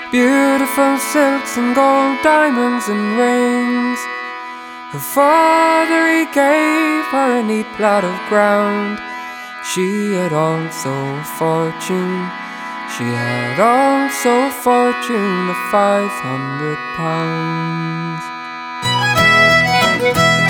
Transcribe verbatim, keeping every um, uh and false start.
beautiful silks and gold, diamonds and rings. Her father, he gave her a neat plot of ground. She had also fortune, she had also fortune of five hundred pounds.